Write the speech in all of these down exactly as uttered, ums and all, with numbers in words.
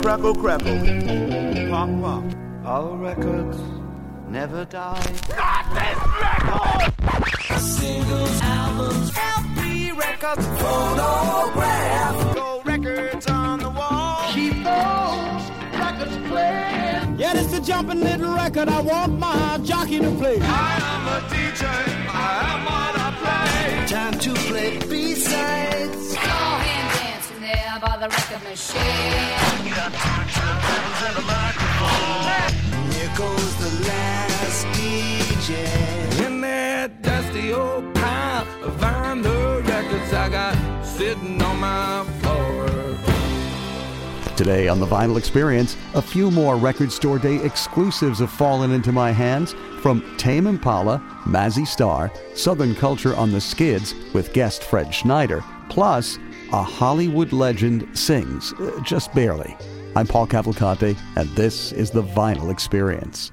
crackle, crackle. Pop, pop. All records never die. Not this record! Singles, albums, L P records, phonograph. Gold records on the wall. Keep those records playing. Yeah, it's a jumping little record. I want my jockey to play. I am a D J. I am what I play. Time to play B-sides. Go and dance in there by the record machine. Got two turntables and a microphone. Here goes the last D J. In that dusty old pile of vinyl records I got sitting on my floor. Today on The Vinyl Experience, a few more Record Store Day exclusives have fallen into my hands from Tame Impala, Mazzy Star, Southern Culture on the Skids with guest Fred Schneider, plus a Hollywood legend sings, uh, just barely. I'm Paul Cavalcante, and this is The Vinyl Experience.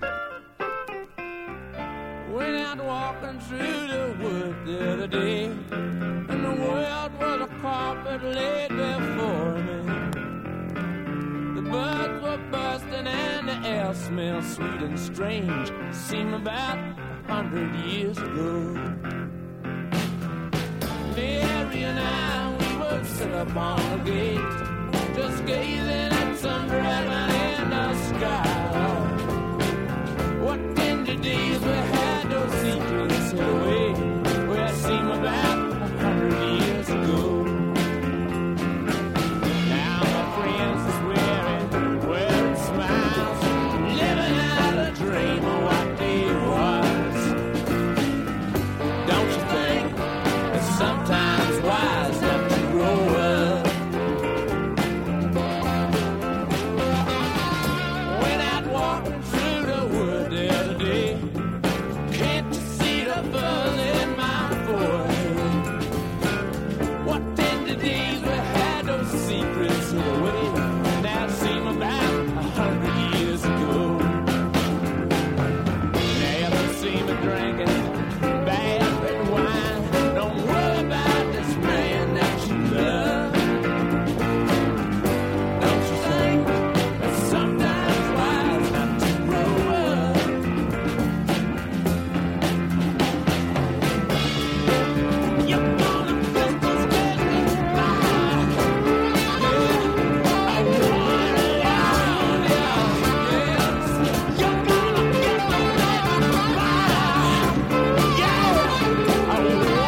Went out walking through the woods the other day, and the world was a carpet laid before me. The birds were bursting and the air smelled sweet and strange. Seemed about a hundred years ago. Mary and I, we would sit up on the gate, just gazing at some dragon in the sky. What tender days we had, those secrets hid away, where it seemed about a hundred years ago. Now my friends are swearing, wearing smiles, living out a dream of what they was. Don't you think it's sometimes wise not to grow up? Went out walking through the wood the other day. Can't you see the buzz in my forehead? What tender days we had, those secrets hid away. Now it seems about a hundred years ago. Now you don't see me drinking bad red wine. Don't worry about this man that you love. Don't you think it's sometimes wise not to grow up? You're gonna think this getting by. Yeah, I want it out, yeah, yes. You're gonna get the getting by. Yeah, I want it out.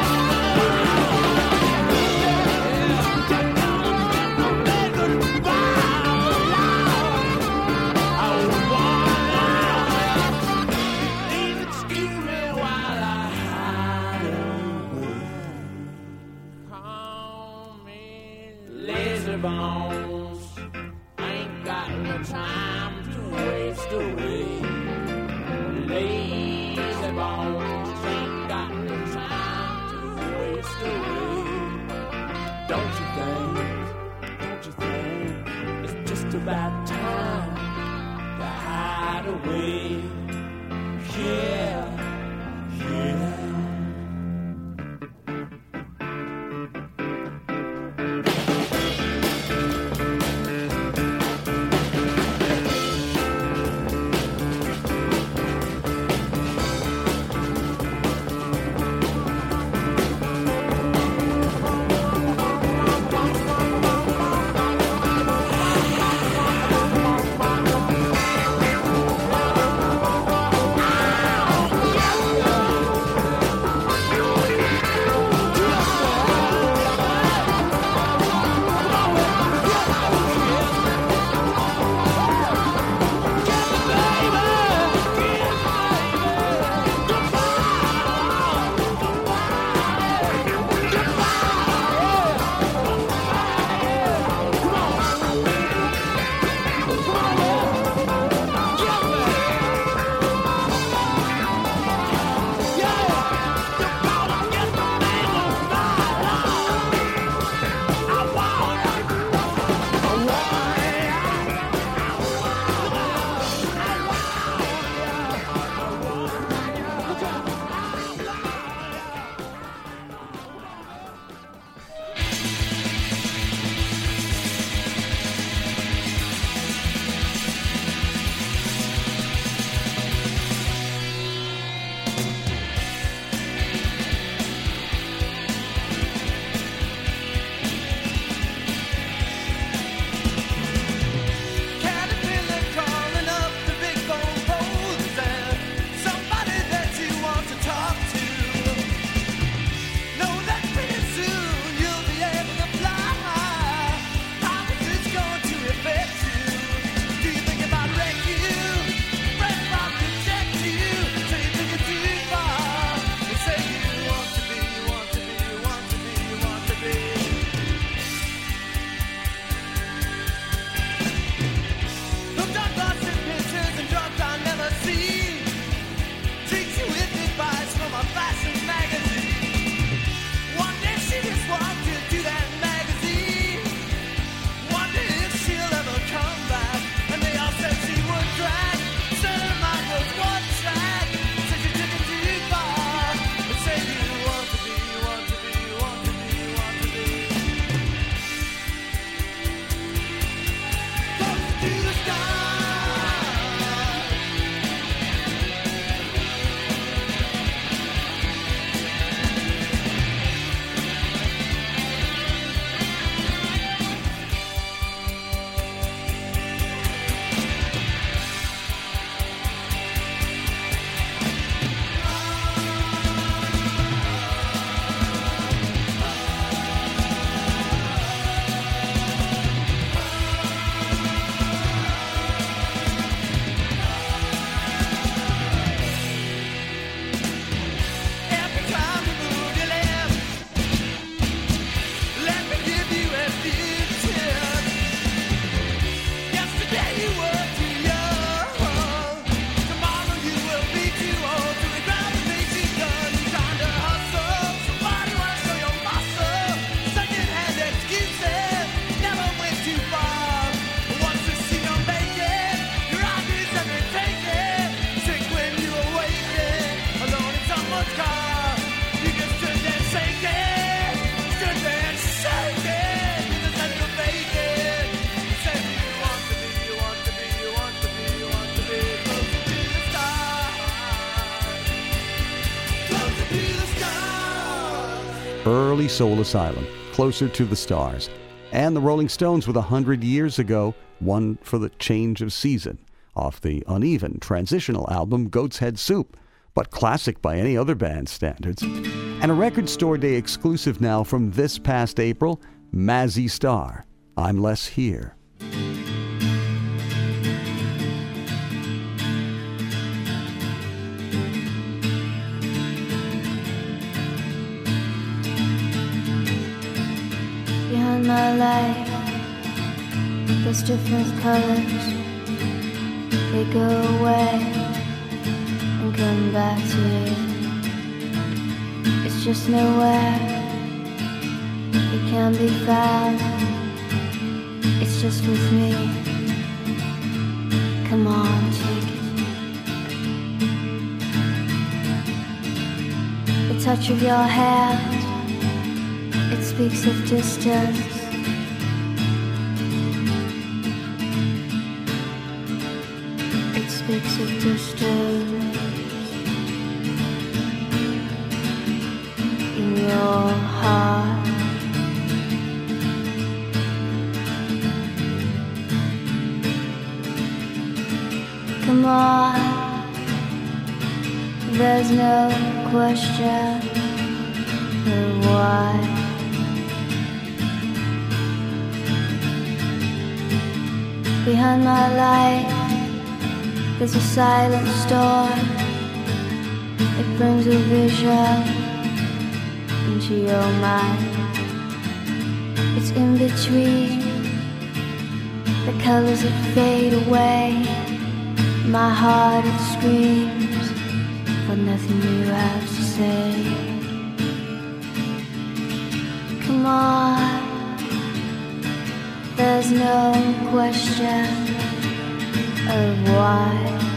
Please excuse me while I hide away. Call me lazy bones. Ain't got no time to waste away. Lazy bones. Ain't got no time to waste away. Don't you think? Don't you think it's just about time to hide away? Yeah, yeah. Early Soul Asylum, Closer to the Stars, and the Rolling Stones with a hundred years ago, One for the Change of Season, off the uneven transitional album Goat's Head Soup, but classic by any other band's standards. And a Record Store Day exclusive now from this past April, Mazzy Star, I'm Less Here. Behind my light, there's different colors. They go away and come back to you. It's just nowhere, it can be found. It's just with me. Come on, take it. The touch of your hand, it speaks of distance. It speaks of distance in your heart. Come on, there's no question of why. Behind my light, there's a silent storm. It brings a vision into your mind. It's in between the colors that fade away. My heart, it screams, but nothing you have to say. Come on, there's no question of why.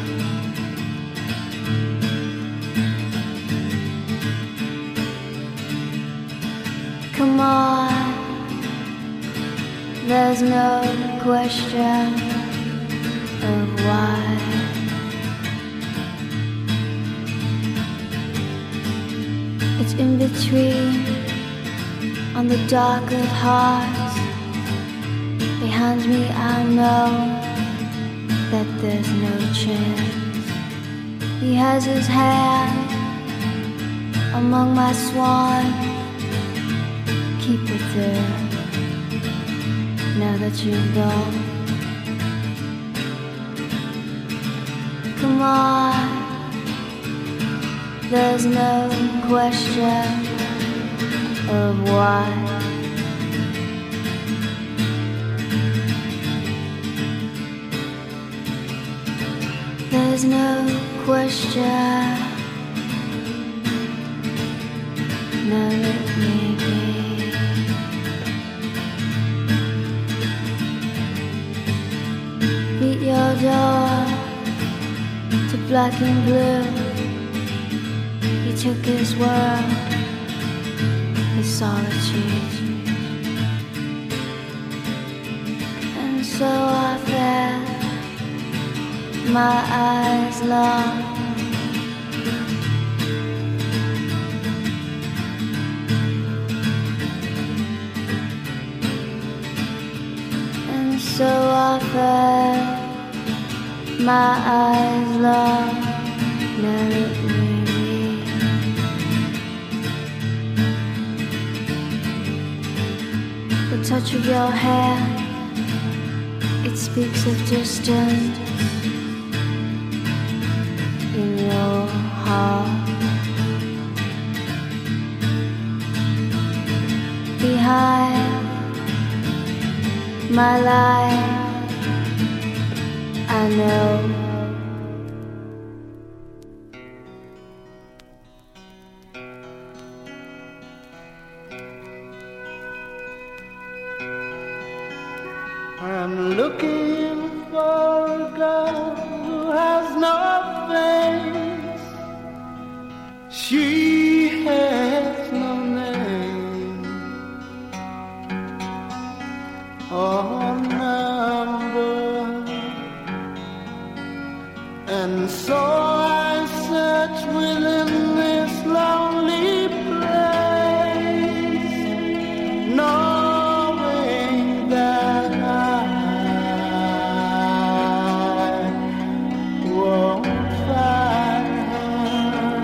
Come on, there's no question of why. It's in between on the dock of hearts. Behind me I know that there's no chance. He has his hand among my swan. Keep it there, now that you're gone. Come on, there's no question of why. There's no question. Now let me be. Beat your door to black and blue. He took his world, his solitude, and so I fell my eyes long. And so often my eyes long, never weary. The touch of your hand, it speaks of distance in your heart. Behind my life, I know. I'm looking for a girl who has no face. She has no name or number, and so I search within this lonely place, knowing that I won't find her,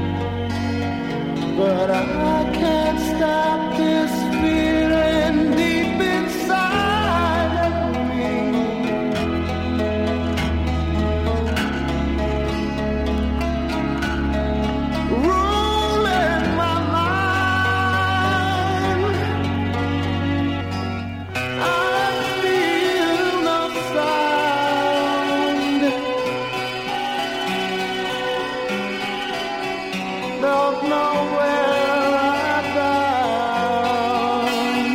but I can't stop this feeling deep inside of me. Ruling my mind, I feel no sound, don't know where I'm bound.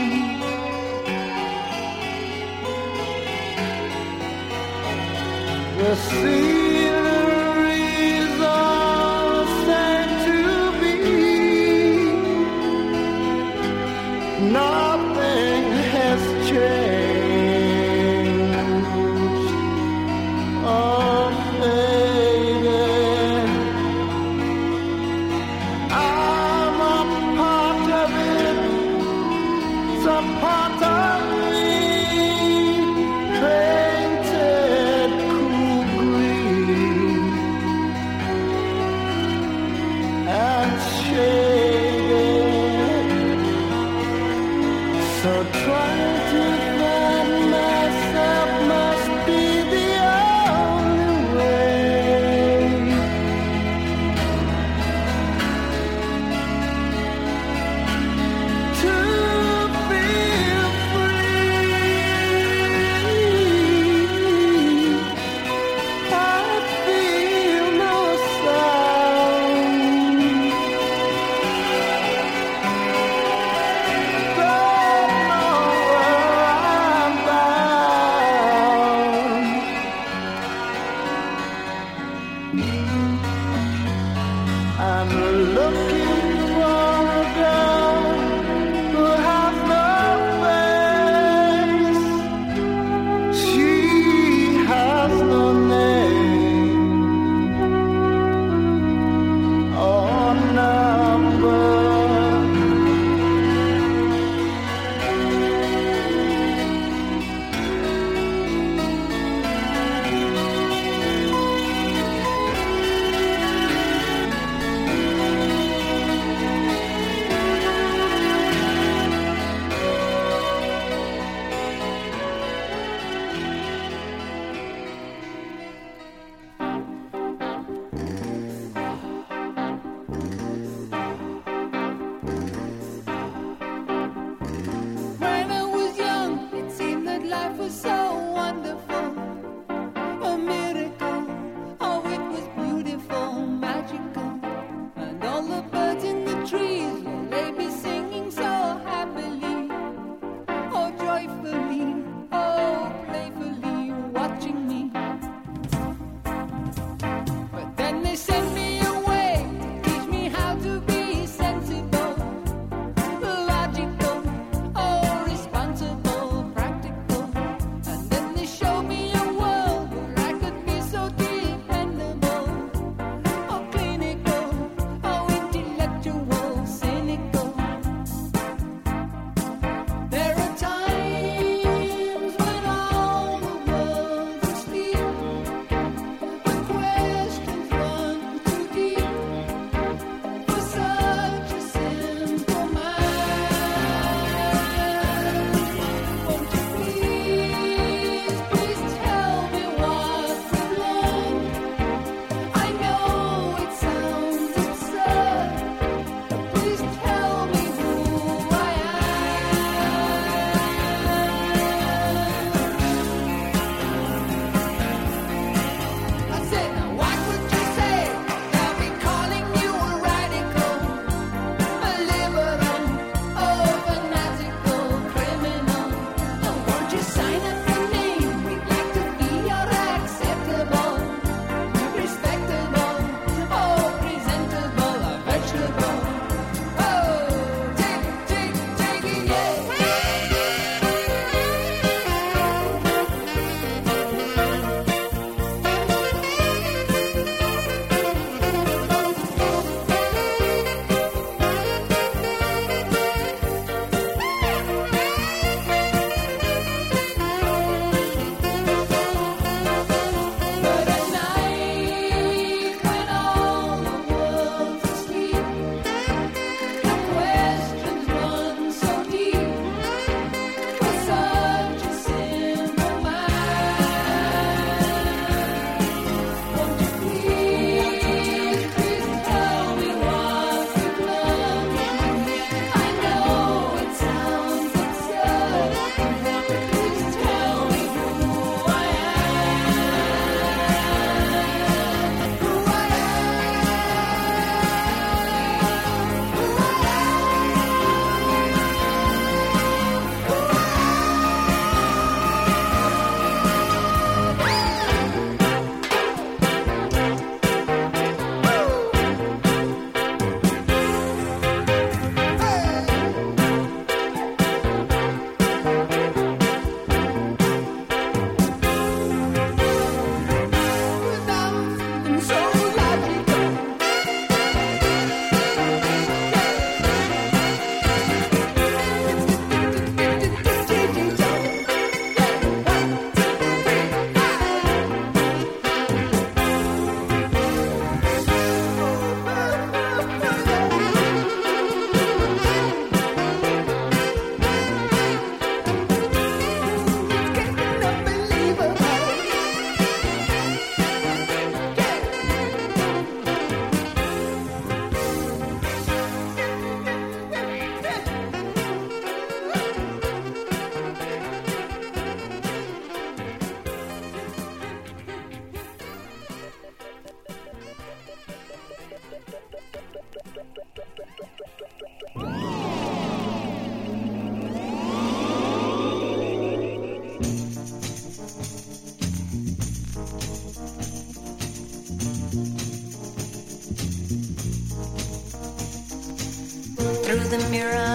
The scenery's all the same to me. Nothing has changed or faded. I'm a part of it, it's a part of me, painted cool green.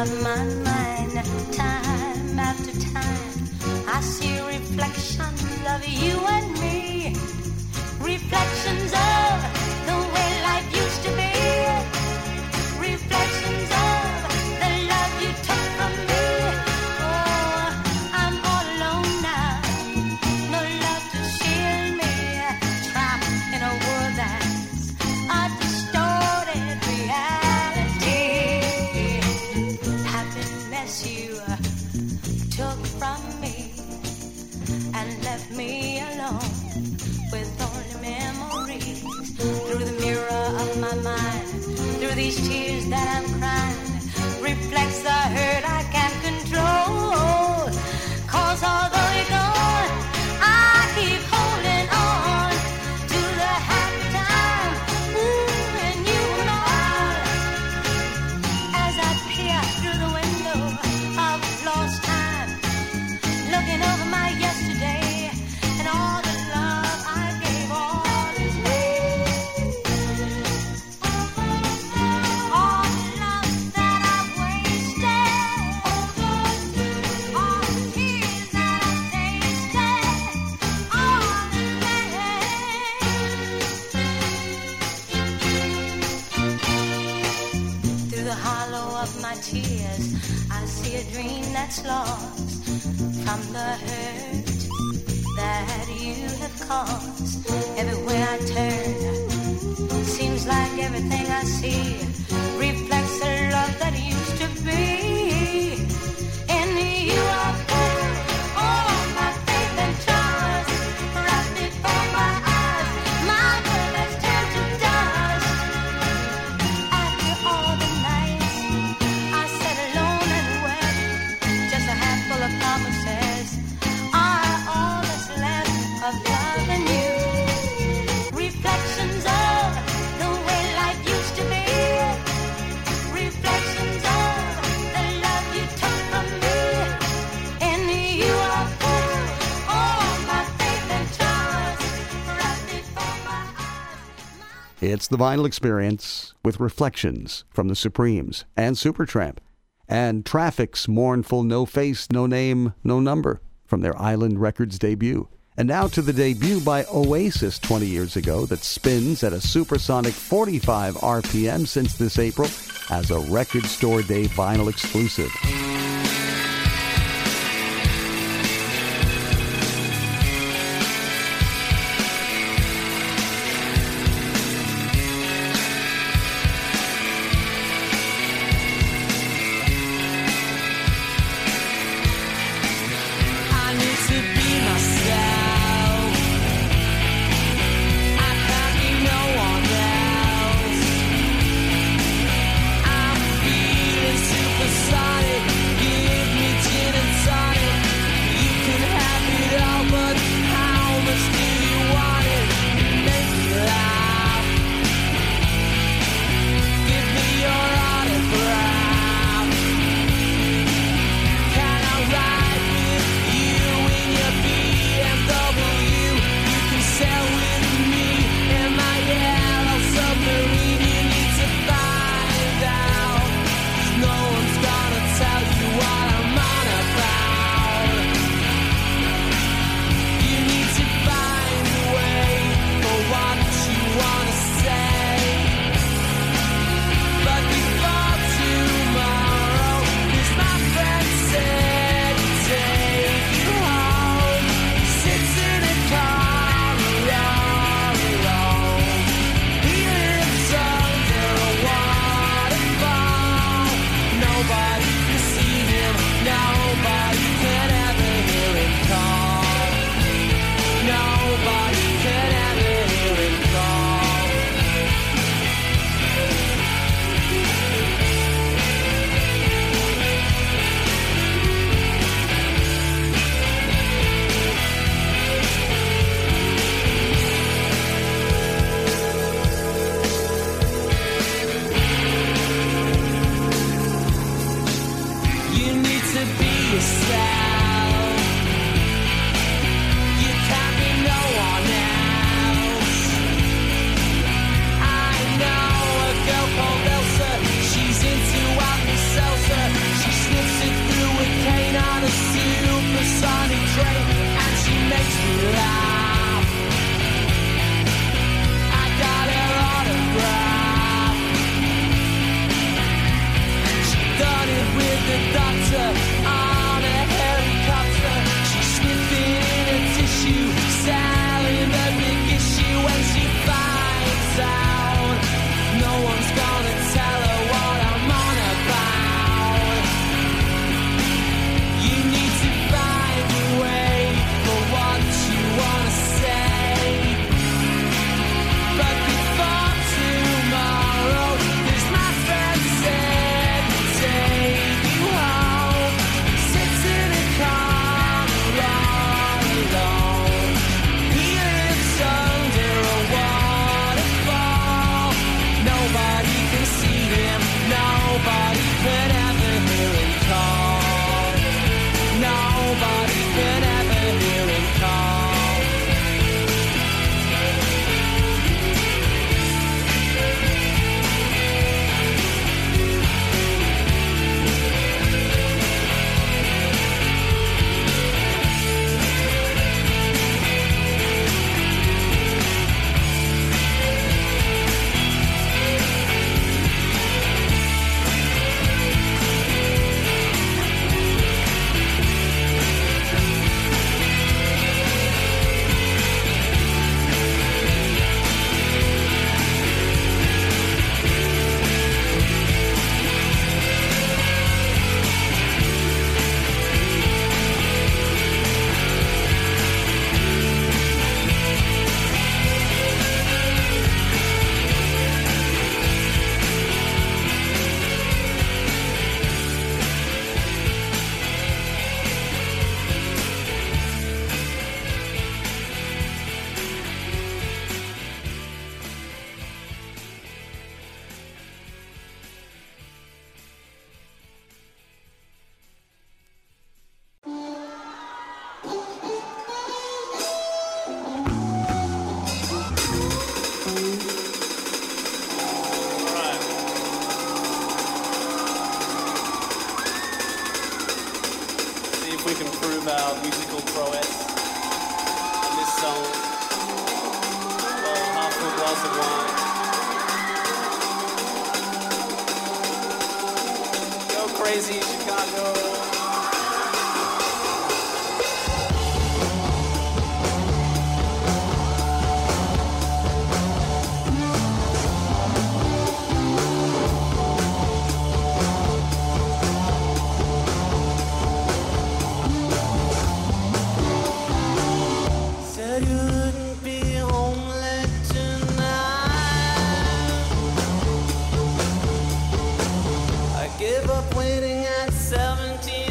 of my mind. Time after time, I see reflections of you and me. Reflections of the way life used to be. Reflections of the love you took from me. Oh, I'm all alone now. No love to shield me. Trapped in a world that's a distorted reality. Happiness you took from me and left me alone with only memories. Through the mirror of my mind, through these tears that I'm crying, reflects the hurt I can't control. Cause although you're gone, I keep holding on to the happy time. Ooh, and you were mine. As I peer through the window of lost time, looking over my yesterday and all the love I gave, all is all the love that I've wasted, all the tears that I've tasted, all the pain. Through the hollow of my tears, I see a dream that's lost from the hurt that you have caused. Everywhere I turn, seems like everything I see reflects the love that used to be. In you I put all my faith and trust, right before my eyes, my world has turned to dust. After all the nights I sat alone and wept, just a handful of promises are all that's left of love and you. Reflections of the way life used to be. Reflections of the love you took from me. In you I put all my faith and trust, right before my eyes. It's the Vinyl Experience with Reflections from the Supremes and Supertramp, and Traffic's mournful No Face, No Name, No Number from their Island Records debut. And now to the debut by Oasis twenty years ago that spins at a supersonic forty-five R P M since this April as a Record Store Day vinyl exclusive. I need to be myself. I can't be no one else. I'm feeling supersonic. musical prowess in this song. Well, half a glass of wine. Go crazy, Chicago. Give up waiting at seventeen.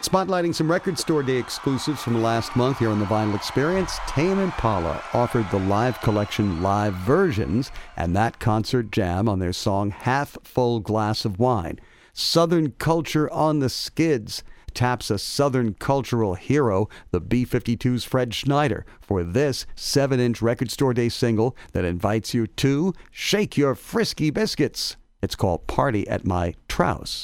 Spotlighting some Record Store Day exclusives from last month here on the Vinyl Experience, Tame Impala offered the live collection live versions and that concert jam on their song Half Full Glass of Wine. Southern Culture on the Skids taps a Southern cultural hero, the B fifty-two's Fred Schneider, for this seven-inch Record Store Day single that invites you to shake your frisky biscuits. It's called Party at My Trouse.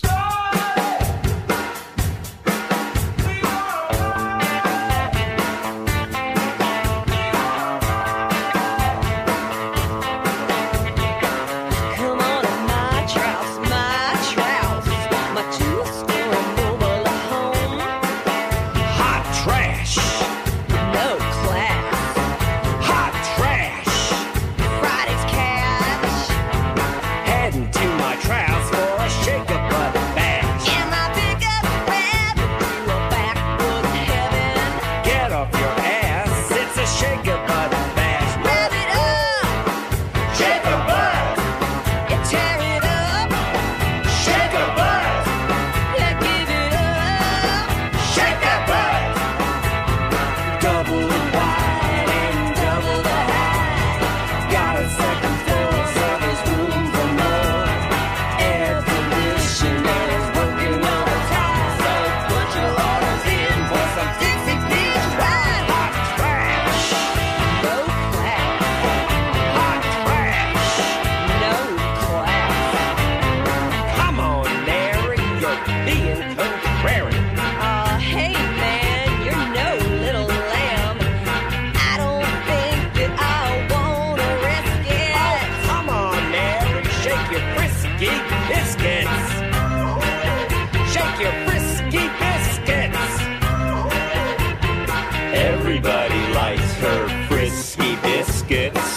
Everybody likes her frisky biscuits.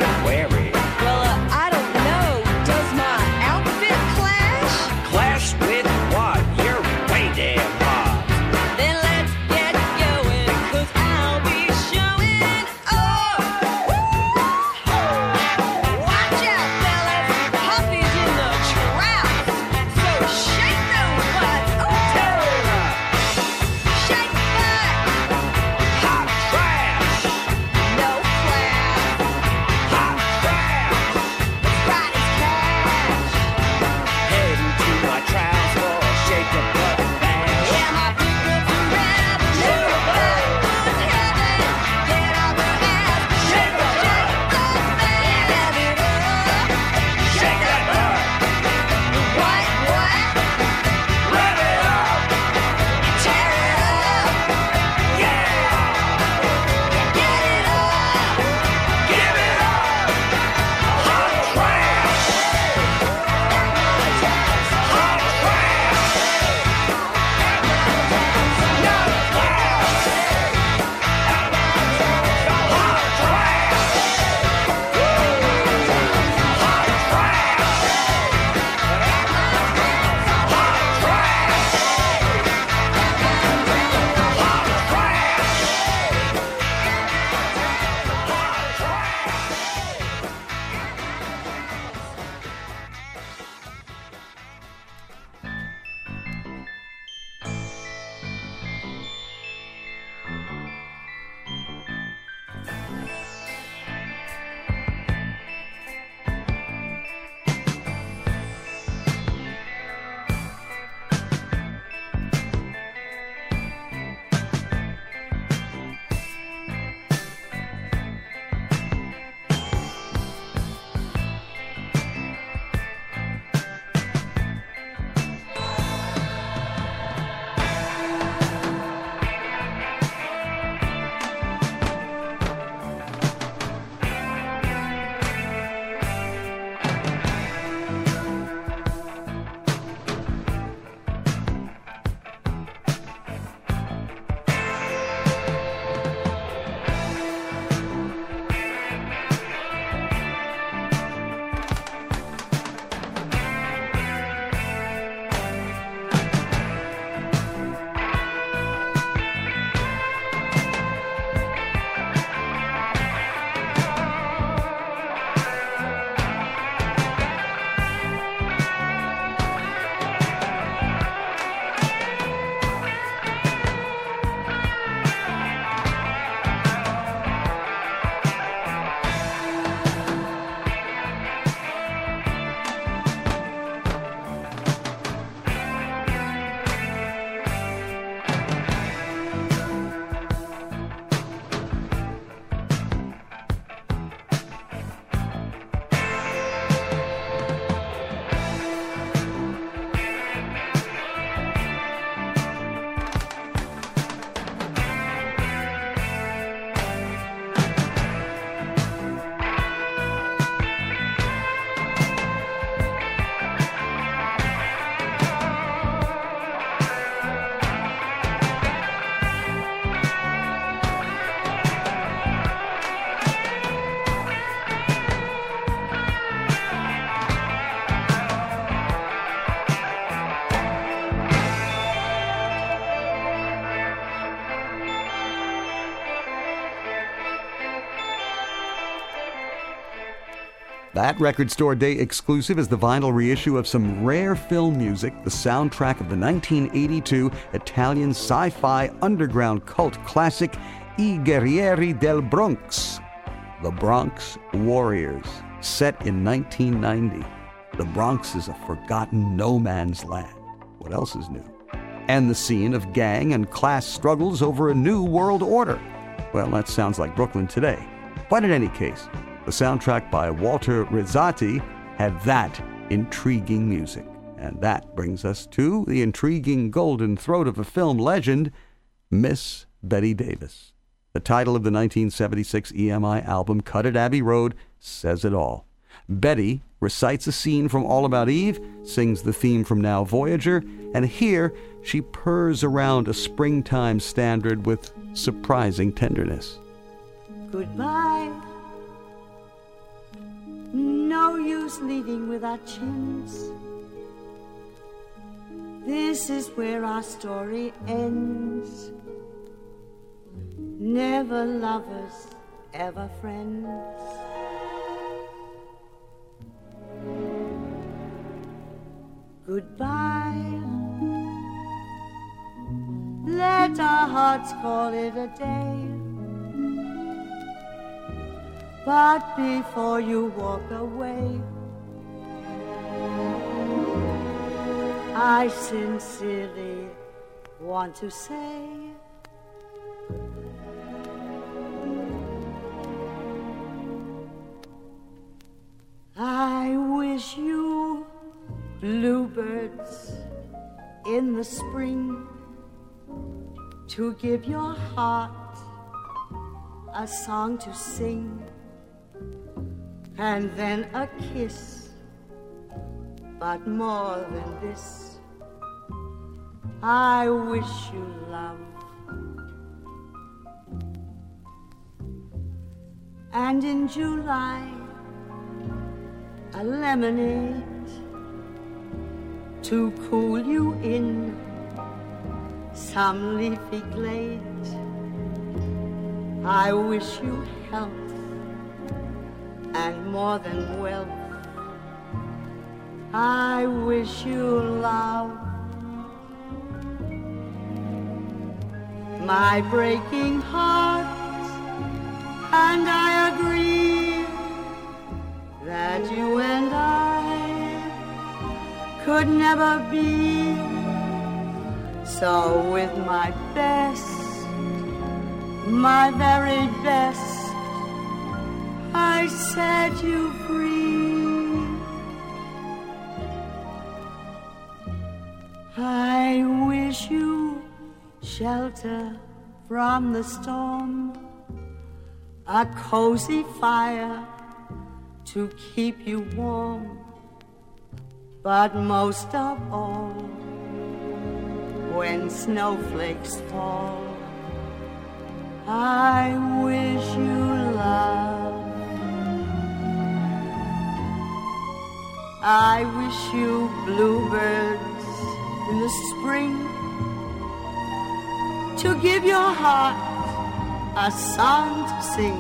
With That Record Store Day exclusive is the vinyl reissue of some rare film music, the soundtrack of the nineteen eighty-two Italian sci-fi underground cult classic I Guerrieri del Bronx, The Bronx Warriors, set in nineteen ninety. The Bronx is a forgotten no man's land. What else is new? And the scene of gang and class struggles over a new world order. Well, that sounds like Brooklyn today. But in any case, the soundtrack by Walter Rizzati had that intriguing music. And that brings us to the intriguing golden throat of a film legend, Miss Betty Davis. The title of the nineteen seventy-six E M I album, Cut at Abbey Road, says it all. Betty recites a scene from All About Eve, sings the theme from Now Voyager, and here she purrs around a springtime standard with surprising tenderness. Goodbye. No use leading with our chins. This is where our story ends. Never lovers, ever friends. Goodbye. Let our hearts call it a day. But before you walk away, I sincerely want to say, I wish you bluebirds in the spring to give your heart a song to sing, and then a kiss. But more than this, I wish you love. And in July, a lemonade to cool you in some leafy glade. I wish you health and more than wealth. I wish you love. My breaking heart and I agree that you and I could never be. So with my best, my very best, I set you free. I wish you shelter from the storm, a cozy fire to keep you warm, but most of all, when snowflakes fall, I wish you love. I wish you bluebirds in the spring to give your heart a song to sing,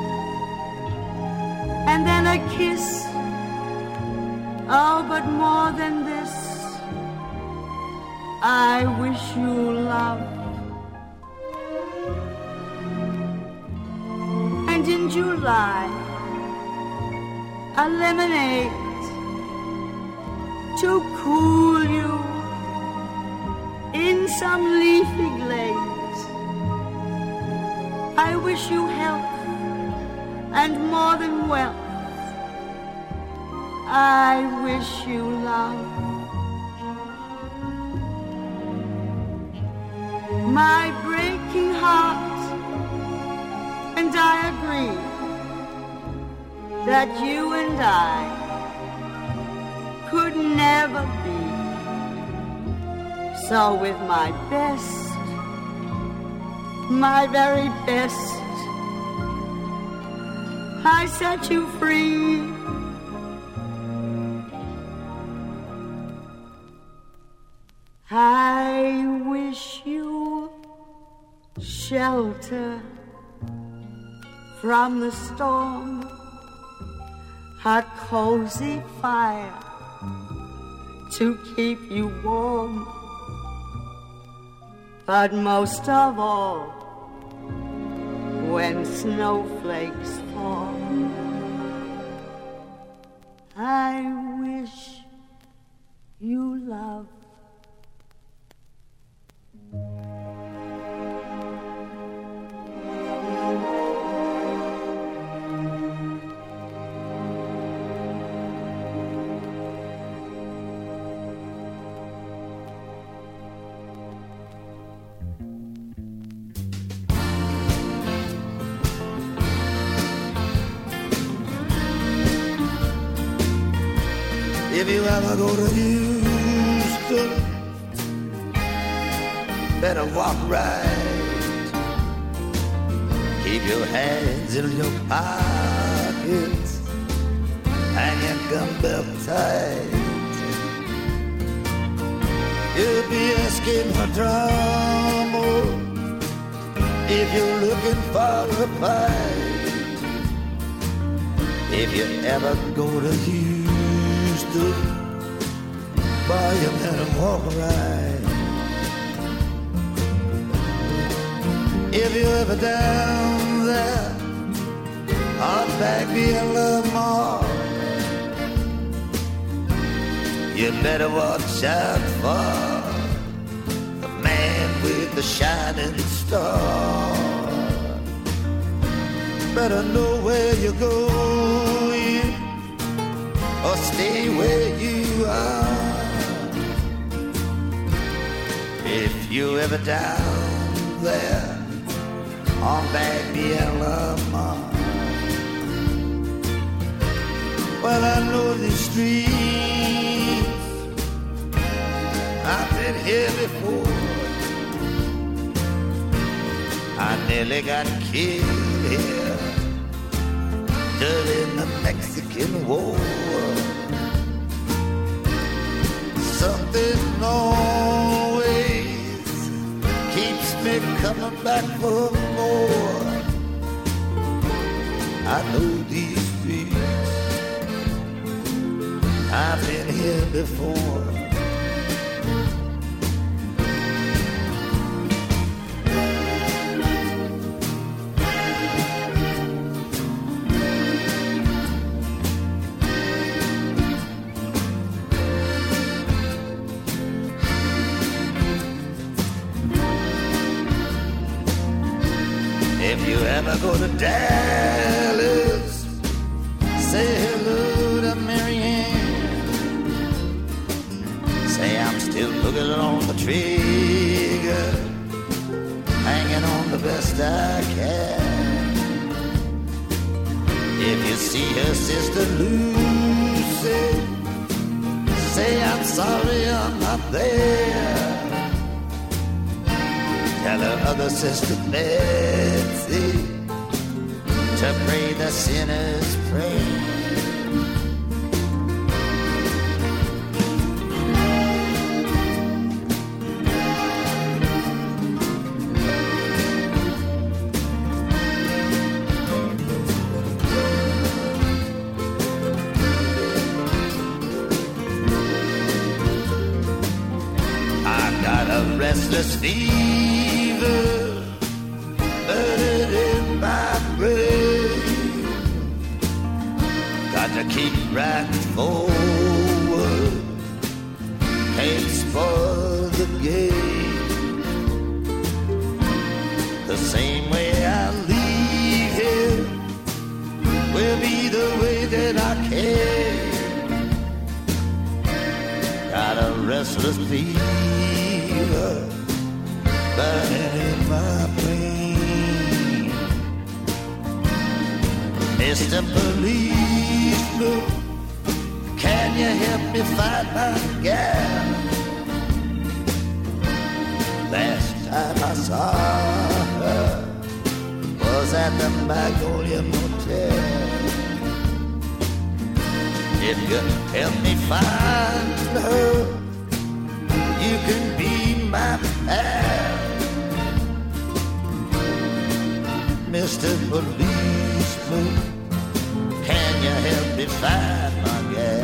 and then a kiss. Oh, but more than this, I wish you love. And in July, a lemonade to cool you in some leafy glades. I wish you health and more than wealth. I wish you love. My breaking heart and I agree that you and I could never be. So with my best, my very best, I set you free. I wish you shelter from the storm, a cozy fire to keep you warm. But most of all, when snowflakes fall, I wish you love. If you ever go to Houston, better walk right. Keep your hands in your pockets and your gun belt tight. You'll be asking for trouble if you're looking for a fight. If you ever go to Houston, boy, you better walk right. If you're ever down there on back being Lamar, you better watch out for the man with the shining star. Better know where you're going or stay where you are. If you ever down there on back Lamar, well, I know the streets, I've been here before. I nearly got killed here during the Mexican War. Something always keeps me coming back for more. I know these streets, I've been here before. If you ever go to Dallas, say hello to Marianne. Say I'm still looking on the trigger, hanging on the best I can. If you see her sister Lucy, say I'm sorry I'm not there. Tell her other sister Betsy to pray the sinner's prayer. I got a restless fever burning in my brain. Got to keep right forward, can't spoil the game. The same way I leave here will be the way that I came. Got a restless fever burning in my brain. Mister Policeman, can you help me find my gal? Last time I saw her was at the Magnolia Motel. If you help me find her, you can be my pal. Mister Policeman, can Can you help me find my gal?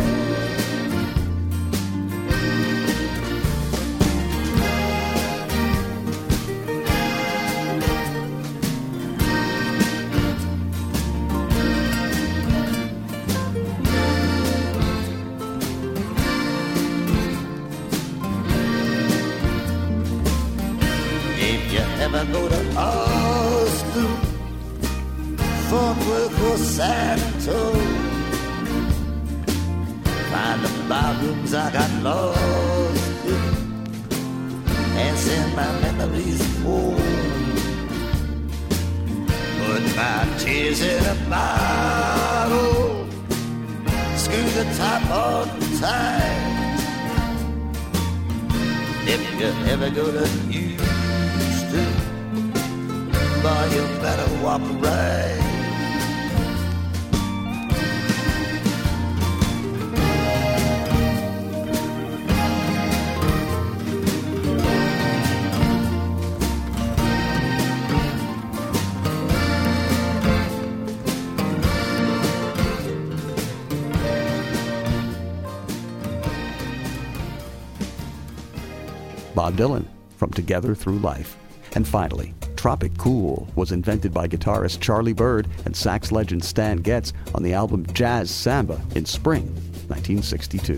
If you ever go to Austin, Fort Worth or San Antonio, find the barrooms I got lost in and send my memories home. Put my tears in a bottle, screw the top on tight. If you ever go to Houston, boy, you better walk right. Bob Dylan, from Together Through Life. And finally, Tropic Cool was invented by guitarist Charlie Byrd and sax legend Stan Getz on the album Jazz Samba in spring nineteen sixty-two.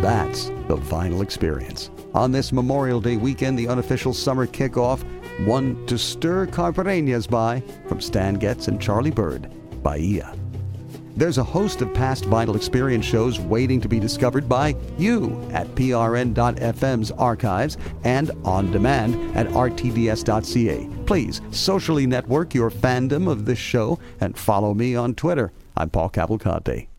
That's the Vinyl Experience. On this Memorial Day weekend, the unofficial summer kickoff, one to stir Carpereñas by, from Stan Getz and Charlie Bird, Bahia. There's a host of past Vinyl Experience shows waiting to be discovered by you at P R N dot F M's archives and on demand at R T D S dot C A. Please socially network your fandom of this show and follow me on Twitter. I'm Paul Cavalcante.